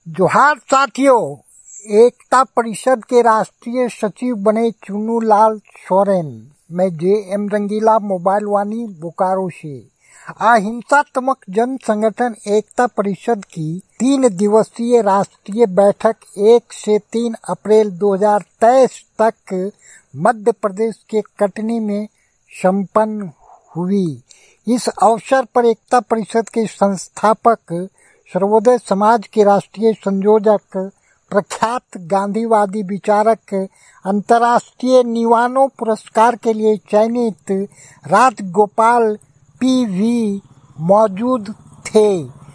जोहार साथियों, एकता परिषद के राष्ट्रीय सचिव बने चुन्नू लाल सोरेन। मैं जे.एम. रंगीला, मोबाइल वाणी, बोकारो से। अहिंसात्मक जन संगठन एकता परिषद की 3 दिवसीय राष्ट्रीय बैठक 1 से 3 अप्रैल 2023 तक मध्य प्रदेश के कटनी में संपन्न हुई। इस अवसर पर एकता परिषद के संस्थापक, सर्वोदय समाज के राष्ट्रीय संयोजक, प्रख्यात गांधीवादी विचारक, अंतर्राष्ट्रीय निवानो पुरस्कार के लिए चयनित राजगोपाल पी.वी. मौजूद थे।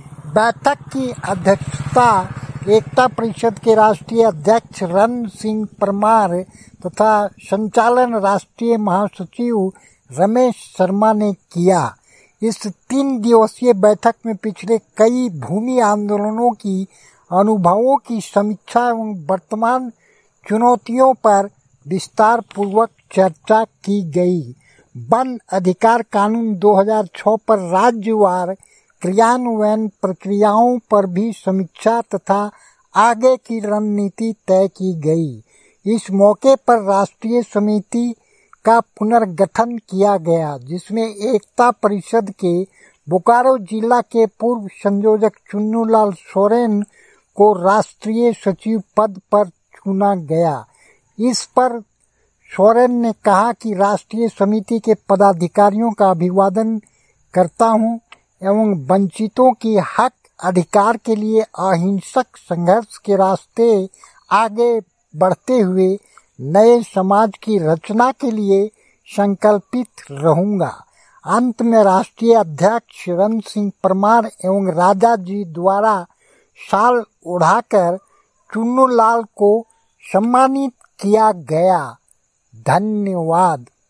बैठक की अध्यक्षता एकता परिषद के राष्ट्रीय अध्यक्ष रण सिंह परमार तथा संचालन राष्ट्रीय महासचिव रमेश शर्मा ने किया। इस 3 दिवसीय बैठक में पिछले कई भूमि आंदोलनों की अनुभवों की समीक्षा एवं वर्तमान चुनौतियों पर विस्तार पूर्वक चर्चा की गई। वन अधिकार कानून 2006 पर राज्यवार क्रियान्वयन प्रक्रियाओं पर भी समीक्षा तथा आगे की रणनीति तय की गई। इस मौके पर राष्ट्रीय समिति का पुनर्गठन किया गया, जिसमें एकता परिषद के बोकारो जिला के पूर्व संयोजक चुन्नू लाल सोरेन को राष्ट्रीय सचिव पद पर चुना गया। इस पर सोरेन ने कहा कि राष्ट्रीय समिति के पदाधिकारियों का अभिवादन करता हूं एवं वंचितों की हक अधिकार के लिए अहिंसक संघर्ष के रास्ते आगे बढ़ते हुए नए समाज की रचना के लिए संकल्पित रहूंगा। अंत में राष्ट्रीय अध्यक्ष रण सिंह परमार एवं राजा जी द्वारा शाल ओढ़ाकर चुन्नू लाल को सम्मानित किया गया। धन्यवाद।